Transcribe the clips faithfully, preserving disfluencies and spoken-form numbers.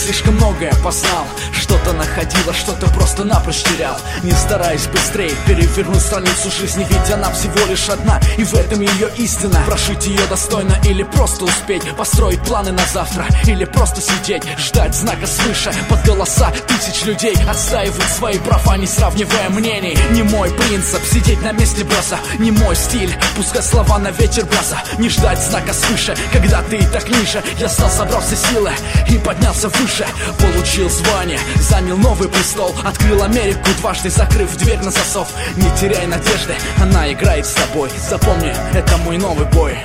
слишком многое познал. Что-то находила, что-то просто напрочь терял. Не стараясь быстрее перевернуть страницу жизни, ведь она всего лишь одна, и в этом ее истина. Прожить ее достойно или просто успеть, построить планы на завтра или просто сидеть, ждать знака свыше под голоса тысяч людей, отстаивать свои права, не сравнивая мнений. Не мой принцип сидеть на месте броса, не мой стиль пускать слова на ветер браза. Не ждать знака свыше, когда ты и так ниже. Я стал, собрал все силы и поднялся выше. Получил звание, занял новый престол, открыл Америку дважды, закрыв дверь на засов. Не теряй надежды, она играет с тобой. Запомни, это мой новый бой.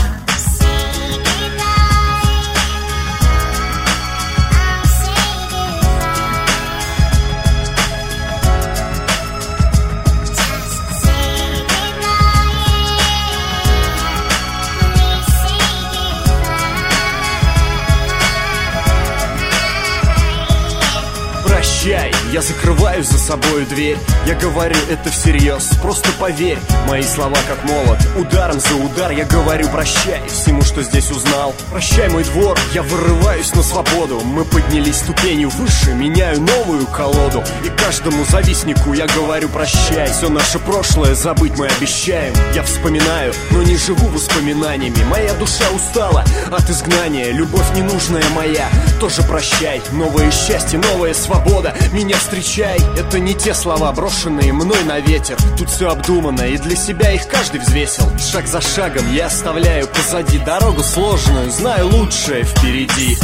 Я закрываю за собой дверь, я говорю это всерьез, просто поверь. Мои слова как молот, ударом за удар. Я говорю прощай всему, что здесь узнал. Прощай, мой двор, я вырываюсь на свободу. Мы поднялись ступенью выше, меняю новую колоду. И каждому завистнику я говорю прощай. Все наше прошлое забыть мы обещаем. Я вспоминаю, но не живу воспоминаниями. Моя душа устала от изгнания, любовь ненужная моя тоже прощай. Новое счастье, новая свобода, меня встречай. Это не те слова, брошенные мной на ветер. Тут все обдумано, и для себя их каждый взвесил. Шаг за шагом я оставляю позади дорогу сложную, знаю лучшее впереди.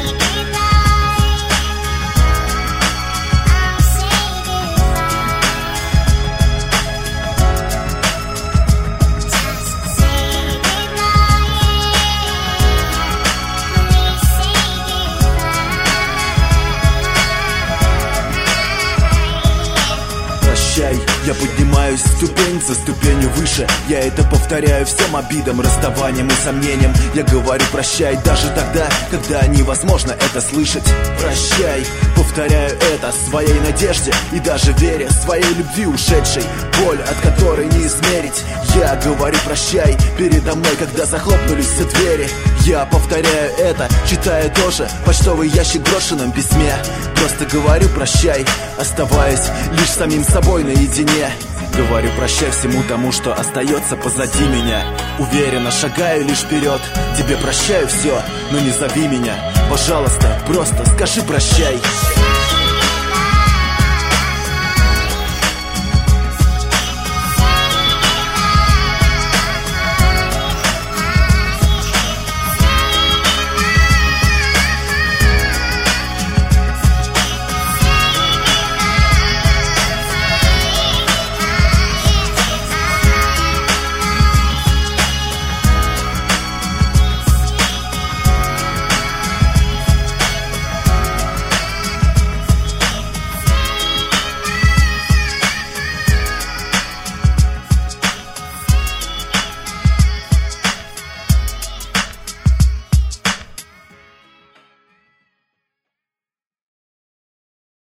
Я поднимаюсь ступень за ступенью выше. Я это повторяю всем обидам, расставаниям и сомнениям. Я говорю прощай даже тогда, когда невозможно это слышать. Прощай, повторяю это своей надежде и даже вере, своей любви ушедшей, боль от которой не измерить. Я говорю прощай передо мной, когда захлопнулись все двери. Я повторяю это, читая тоже почтовый ящик в брошенном письме. Просто говорю прощай, оставаясь лишь самим собой наедине. Говорю прощай всему тому, что остается позади меня. Уверенно шагаю лишь вперед. Тебе прощаю все, но не зови меня. Пожалуйста, просто скажи прощай.